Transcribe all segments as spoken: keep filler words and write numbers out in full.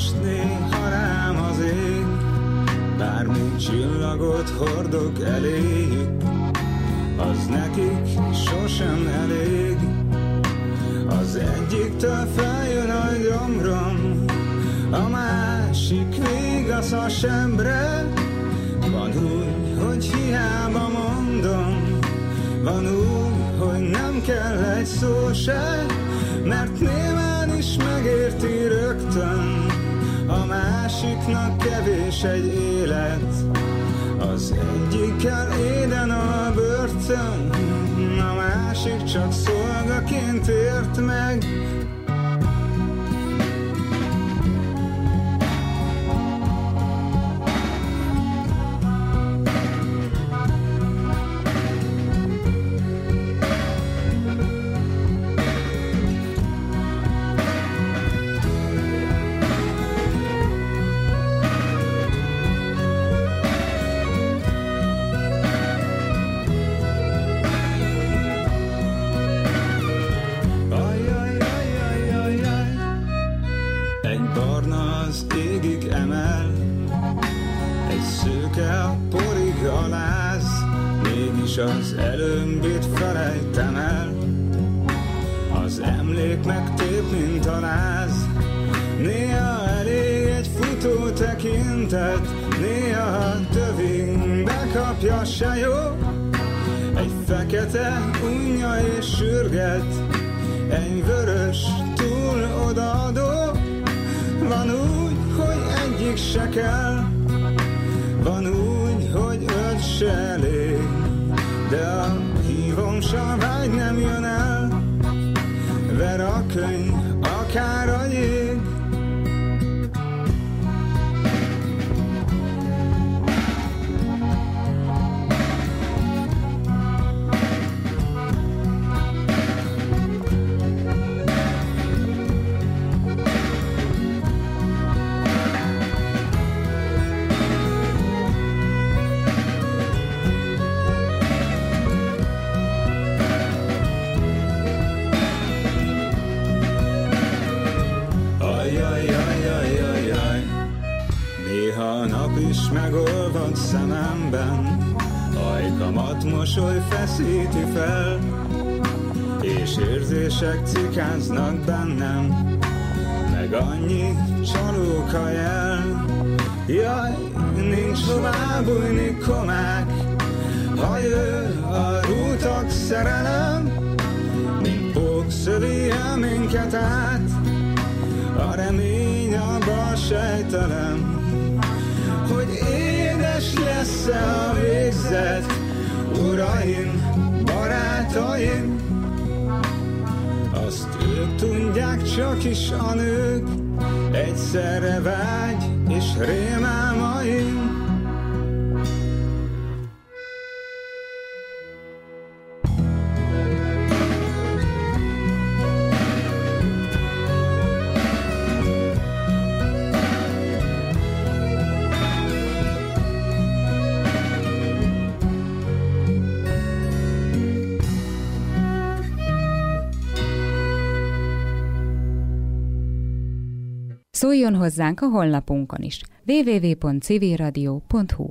és néha rám az ég, bármi csillagot hordok elég, az nekik sosem elég. Az egyiktől feljön a gyomrom, a másik vigasz a sembre. Van úgy, hogy hiába mondom, van úgy, hogy nem kell egy szó se, mert némán is megérti rögtön, a másiknak kevés egy élet. Az egyikkel éden a börtön, a másik csak szolgaként ért meg. Az előmbét felejtem el, az emlék megtép, mint a láz. Néha elég egy futó tekintet, néha tövig bekapja se jó. Egy fekete unja és sürget, egy vörös túl odaadó. Van úgy, hogy egyik se kell, van úgy, hogy öt se elég, de a hívom s a vágy nem jön el, ver a könyv, akár a jég. Megolvad szememben, ajkamat mosoly feszíti fel, és érzések cikáznak bennem, meg annyi csalóka jel. Jaj, nincs hová bújni komák, ha jön a rútak szerelem, mint pók szövi el minket át, a remény a bal sejtelem, hogy édes lesz-e a végzet. Uraim, barátaim, azt ők tudják, csak is a nők, egyszerre vágy és rémálmaim. Szóljon hozzánk a honlapunkon is, double-u double-u double-u pont civilradio pont hu.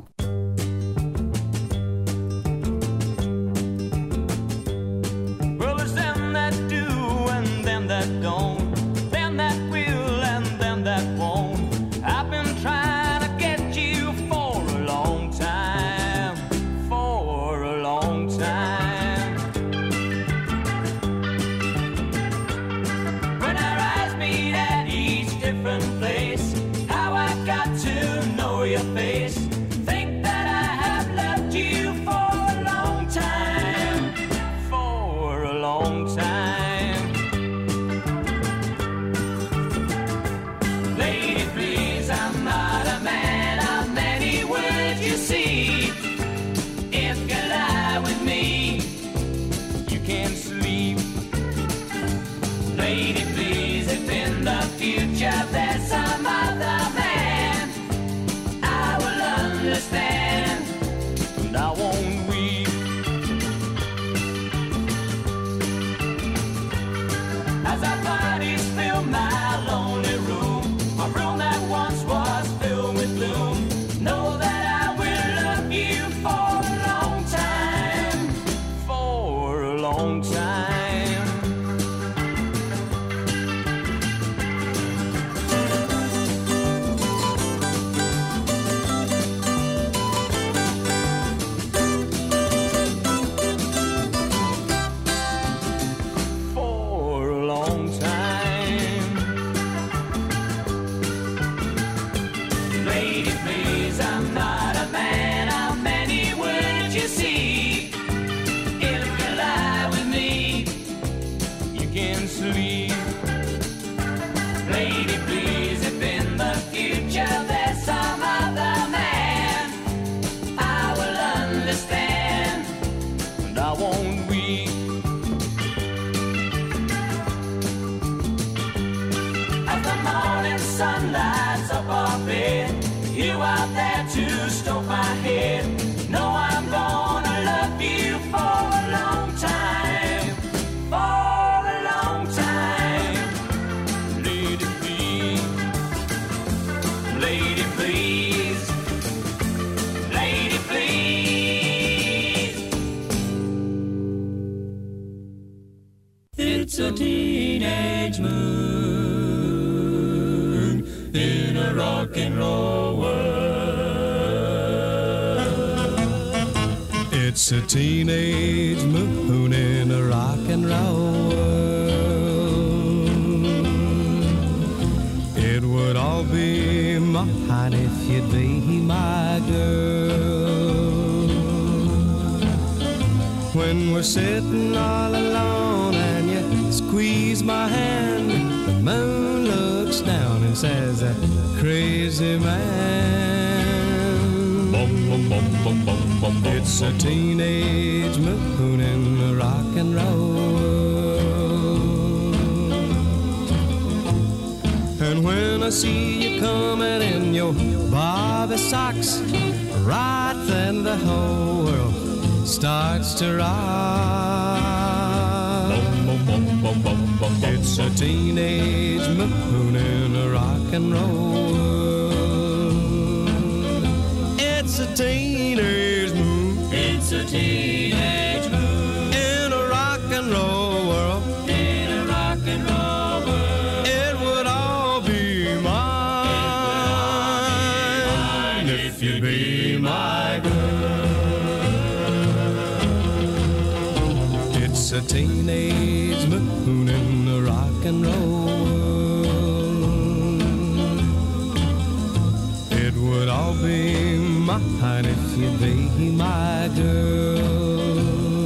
Future, there's some other man I will Lady, please, I'm not a man of many words, you see. If you lie with me, you can sleep. Lady, please, if in the future there's some other man, I will understand, and I won't weep. As the morning sun lights up our bed, you out there to stroke my head. Know I'm gonna love you for a long time, for a long time. Lady, please, lady, please, lady, please. It's a teenage moon in a rock and roll world. It's a teenage moon in a rock and roll world. It would all be mine if you'd be my girl. When we're sitting all alone and you squeeze my hand, the moon looks down and says, crazy man. Bum, bum, bum, bum, bum, bum, bum, it's a teenage moon in a rock and roll world. And when I see you coming in your Bobby socks, right then the whole world starts to rock. bum, bum, bum, bum, bum, It's a teenage moon in a rock and roll world. It's a teenage moon. It's a teenage moon In a rock and roll world. in a rock and roll world. It would all be mine if you'd be my girl. It's a teenage moon in a rock and roll world. It would all be mine if you'd be my girl.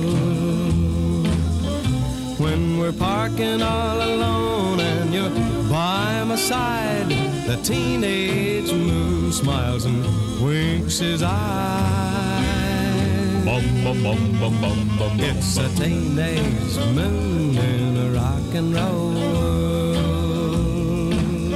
When we're parking all alone and you're by my side, the teenage moon smiles and winks his eyes. bum, bum, bum, bum, bum, bum, It's a teenage moon in a rock and roll world.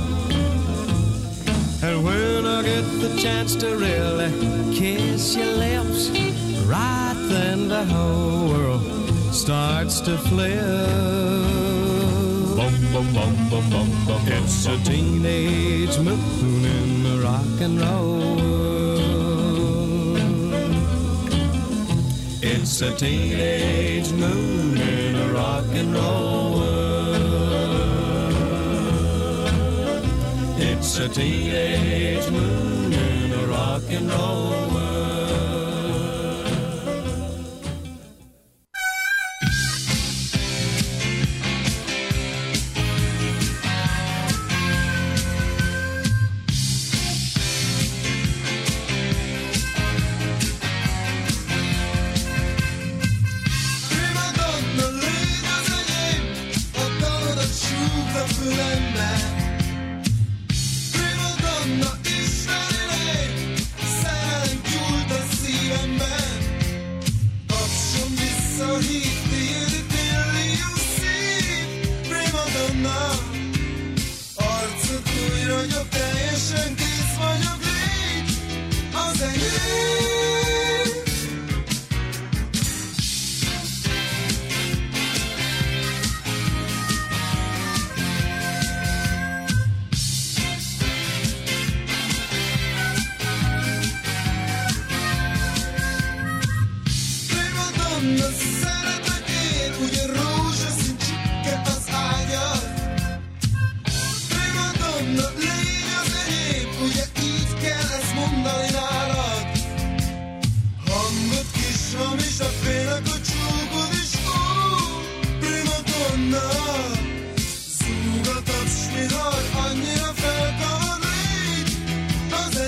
And when I get the chance to really kiss your lips, right then the whole world starts to flip. bum, bum, bum, bum, bum, bum, It's a teenage moon in a rock and roll world. It's a teenage moon in a rock and roll world. It's a teenage moon in a rock and roll world. Zúg a taps, mikor annyira felkavarít az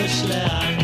ötös leány.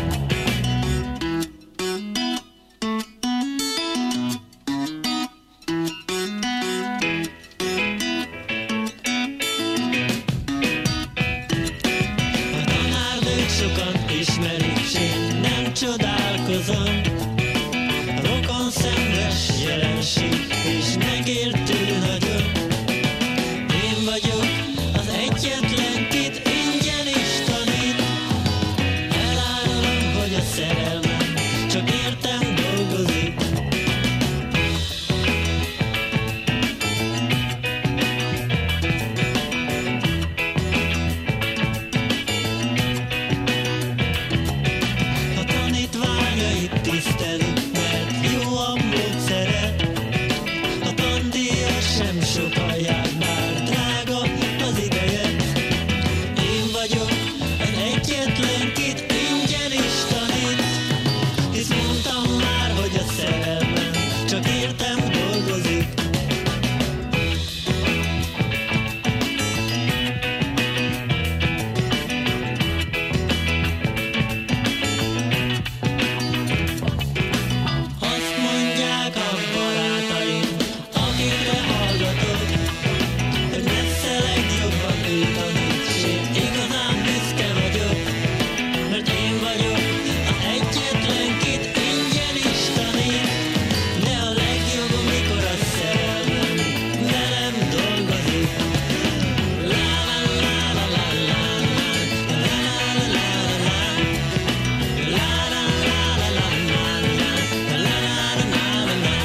A tanárnőt sokan ismerik, s én nem csodálkozom. Rokon szenves jelenség, és megértő nagyon. Én vagyok az egyetlen, kit ingyen is tanít. Elárulom, hogy a szerelmem csak értem dolgozik. A tanítványait tisztelik, mert jó a módszere. A tandíja sem sokan jár, már drága az ideje. Én vagyok az egyetlen, kit ingyen is tanít. Hisz mondtam már, hogy a szerelmem csak értem dolgozik. Azt mondják a barátaim, akikre hallgatok, hogy messze legjobban ő tanít, s én igazán büszke vagyok, mert én vagyok az egyetlen, kit ingyen is tanít. De a legjobb, amikor a szerelmem velem dolgozik. La la la la la la la la la la la la la la la la la.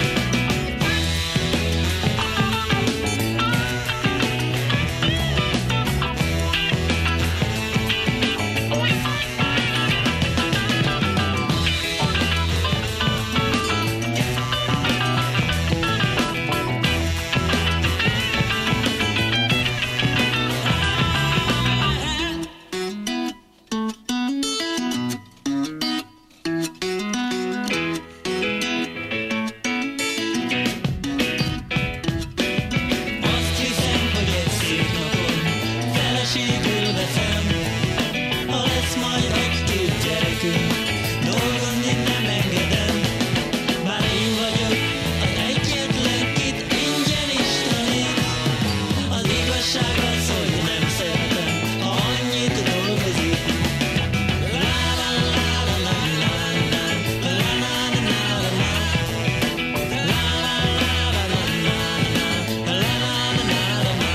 Azt hiszem, hogy egy szép napon feleségül veszem. Ha lesz majd egy-két gyerekünk, dolgozni nem engedem. Bár én vagyok az egyetlen, kit ingyen is tanít. Az igazság az, hogy nem szeretem, ha annyit dolgozik. La la la la la la la la la la la la. La la la la la la la la la la la.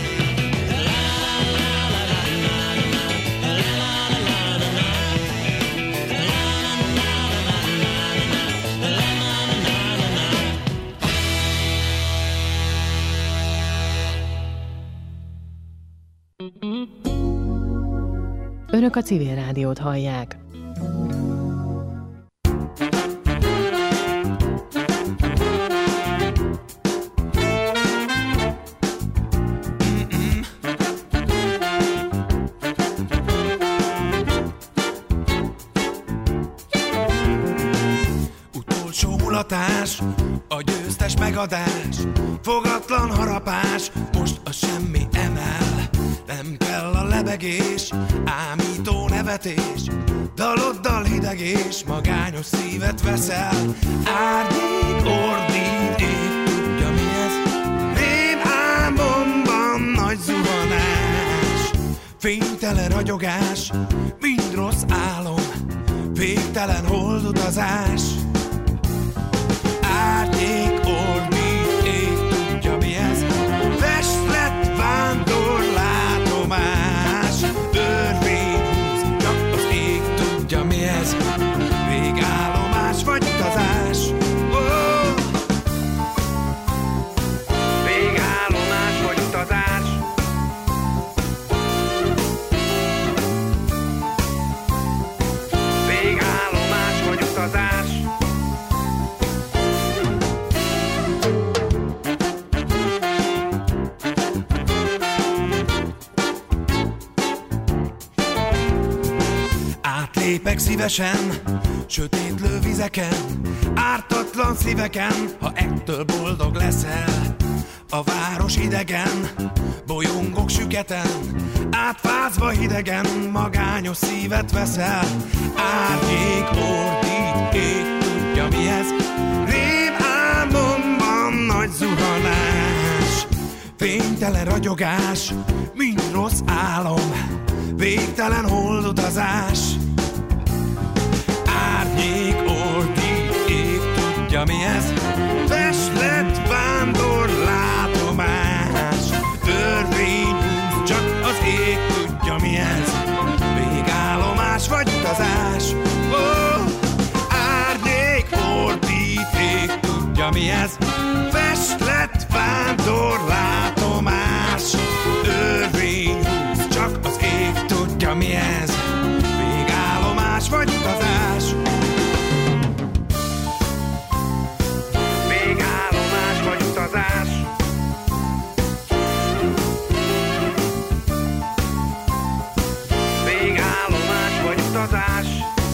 Önök a Civil Rádiót hallják. Utolsó mulatás, a győztes megadás, fogatlan harapás, most a semmi emel. Nem kell a lebegés, ámító nevetés, daloddal hidegés, magányos szívet veszel. Árnyék, ordít, ég, tudja mi ez? Én álmomban nagy zuhanás, fénytelen ragyogás, mind rossz álom, végtelen holdutazás. Árnyék, ordít, ég, tudja mi ez? Festlet, vándor, látomás, örvény húz, csak az ég tudja mi ez? Végállomás vagy utazás? Oh! Végállomás vagy utazás? Végállomás vagy utazás? Átlépek szívesen, sötétlő vizeken, ártatlan szíveken, ha ettől boldog leszel. A város idegen, bolyongok süketen, átfázva hidegen, magányos szívet veszel. Árnyék, ordít, ég, tudja mi ez, rém álmomban nagy zuhanás. Fénytelen ragyogás, mind rossz álom, végtelen holdutazás. Árnyék, ordít, ég, tudja mi ez, festlet vándor látomás. Törvény húz, csak az ég tudja mi ez, végállomás vagy utazás. Oh, árnyék, ordít, ég, tudja mi ez, festlet vándor látomás. Törvény húz, csak az ég tudja mi ez, végállomás vagy utazás. Végállomás vagy utazás. Végállomás vagy utazás.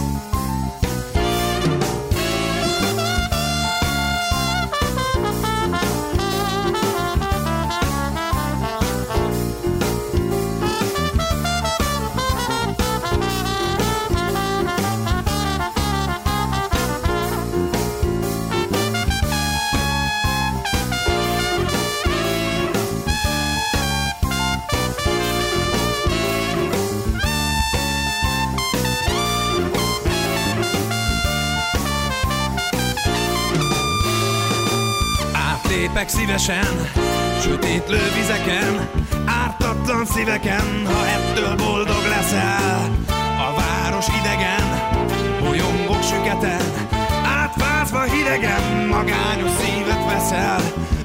Lépek szívesen, sötét lővizeken, ártatlan szíveken, ha ettől boldog leszel. A város idegen, bolyongok süketen, átfázva hidegen, magányos szívet veszel.